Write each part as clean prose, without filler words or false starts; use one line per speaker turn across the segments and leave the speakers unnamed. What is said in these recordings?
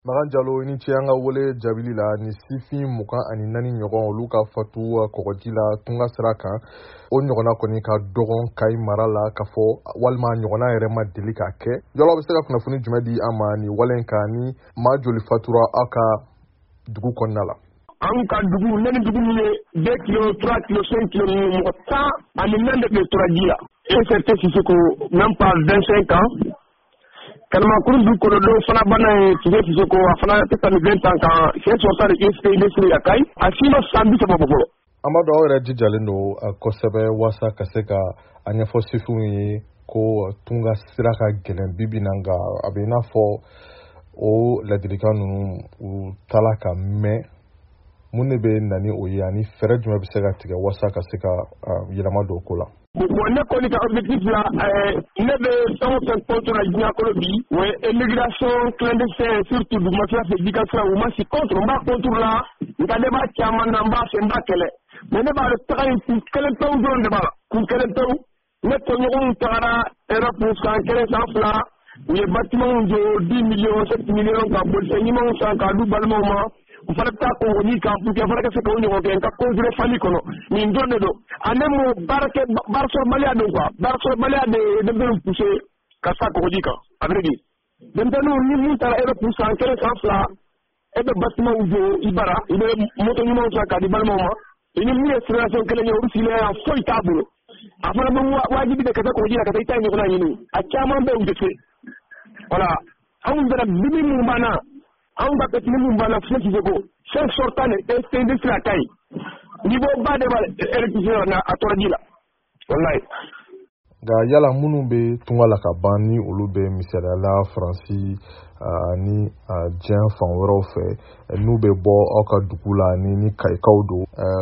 Magan Jalo ni ce an ga wole jabili la ni sifin mukan ani nani ɲɔgɔn olu ka fatu kɔgɔji la tunga sira kan o ɲɔgɔnna kɔni ka dɔgɔn Kayi mara la ka fɔ walima ɲɔgɔnna yɛrɛ ma deli ka kɛ. Yɔrɔ bɛ se ka kunnafoni jumɛn di an ma ni wale kan ni maa joli fatura aw ka dugu kɔnɔna la?
An ka dugu nani dugu min ye 2 kilo 3 kilo 5 kilo mɔgɔ 10 ani naani de bɛ turaji la. ECT Sisoko même pas 25 ans. Kalamakuru du kɔrɔdɔ fana bana ye Tige Sisoko a fana tɛ tɛmɛ 20 ans kan cɛ sɔrɔta de ECT ya Kayi a si ma san 30 bɔ fɔlɔ.
Amadu aw yɛrɛ jijalen don kosɛbɛ waasa ka se ka a ɲɛfɔ sifinw ye ko tunga sira ka gɛlɛn bibi na nka a bɛ i n'a fɔ o ladilikan ninnu u tala ka mɛn mun de bɛ na ni o ye ani fɛɛrɛ jumɛn bɛ se ka tigɛ waasa ka se ka yɛlɛma don ko la.
Bon ne kɔni ka objectif la ne bɛ fɛn o fɛn contre la diɲɛ kɔnɔ bi o ye immigration clandestine surtout duguma sira fɛ ji ka sira u ma si contre n b'a contre la nka ne b'a caman na n b'a fɛ n b'a kɛlɛ mais ne b'a dɔn taga in kun kelen pewu dɔrɔn de b'a la kun kelen pewu ne tɔɲɔgɔnw tagara Europe san 1 san 2 u ye bâtiment jɔ 10 millions 7 millions ka bolifɛn ɲumanw san k'a du balimaw ma u fana bɛ taa kɔngɔji kan pour que fana ka se k'o ɲɔgɔn kɛ n ka construire famille kɔnɔ nin dɔrɔn de don ani mo baarasɔrɔbaliya don quoi baarasɔrɔbaliya de ye denmisɛnninw poussé ka taa kɔngɔji kan a bɛ di denmisɛnninw ni mun taara Europe san 1 san 2 e bɛ bâtiment jɔ i bara i bɛ moto ɲumanw san k'a di balimaw ma i ni mun ye situation kelen ye olu sigilen yan foyi t'a bolo a fana bɛ wajibi de ka taa kɔngɔji la ka taa i ta ɲɔgɔnna ɲini a caman bɛ u tɛ se voilà anw bɛra bibi mun b'an na anw ka petini mun b'an na Tige Sisoko chef sortant de STD sira Kayi niveau ba de b'a électricité na a tɔrɔji la wallahi.
Nka yala minnu bɛ tunga la ka ban ni olu bɛ misaliyala Faransi ni diɲɛ fan wɛrɛw fɛ n'u bɛ bɔ aw ka dugu la ni Kayikaw don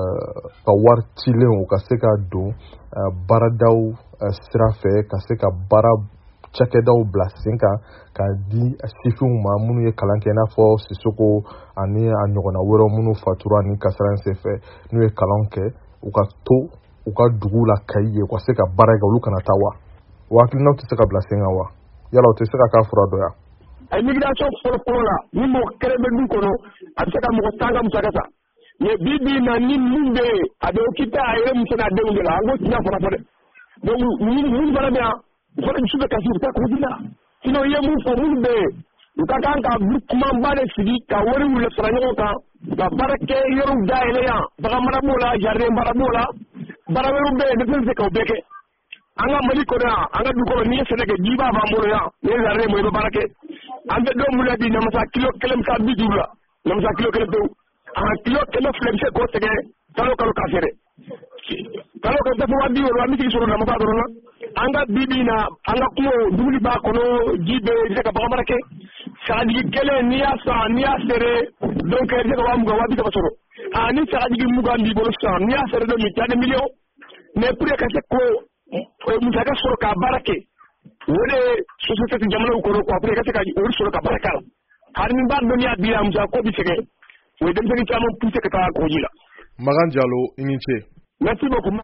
ka wari cilen u ka se ka don baaradaw sira fɛ ka se ka baara cakɛdaw bila sen kan ka di sifinw ma minnu ye kalan kɛ i n'a fɔ Sisoko ani a ɲɔgɔnna wɛrɛw minnu fatura ni kasara senfɛ n'u ye kalan kɛ u ka to u ka dugu la Kayi ye u ka se ka baara kɛ olu kana taa wa hakilinaw tɛ se ka bila sen kan wa yala o tɛ se ka k'a fura dɔ ya?
Immigration fɔlɔ la ni mɔgɔ kelen bɛ du kɔnɔ a bɛ se ka mɔgɔ 10 ka musaka ta mais bi bi in na ni min bɛ yen a bɛ occupé a yɛrɛ muso n'a denw de la an k'o tiɲɛ fɔlɔ fɔ dɛ donc mun fana bɛ yan u fana dusu bɛ kasi u tɛ kɔgɔji la sinon i ye mun fɔ minnu bɛ yen u ka kan ka kumanba de sigi ka wari wuli fara ɲɔgɔn kan ka baara kɛ yɔrɔw dayɛlɛ yan bagan mara b'o la jardin mara b'o la baara wɛrɛw bɛ yen ne tɛ se k'o bɛɛ kɛ an ka Mali kɔnɔ yan an ka du kɔnɔ n'i ye sɛnɛ kɛ ji b'a b'an bolo yan n'i ye jardin mɔ i bɛ baara kɛ an bɛ don min na bi namasa kilo 1 bɛ taa 50 la namasa kilo 1 pewu kilo 100 filɛ bɛ se k'o tigɛ kalo k'a feere kalo ka dafa 50 an bɛ sigi sɔrɔ namasa dɔrɔn na an ka bibi na an ka kungo dumuni b'a kɔnɔ ji bɛ se ka bagan mara kɛ sagajigi kelen n'i y'a san n'i y'a feere donc i bɛ se ka 20 sɔrɔ ni sagajigi 20 b'i bolo sisan n'i y'a feere don min 10 millions mais pour que ka se ko musaka sɔrɔ k'a baara kɛ o de ye société jamanaw kɔnɔ quoi pour que ka se ka olu sɔrɔ ka baara k'a la hali ni b'a dɔn n'i y'a di yan musaka ko bɛ sɛgɛn o ye denmisɛnnin caman poussé ka taa kɔgɔji la.
Magan Jalo i ni ce.
Merci beaucoup.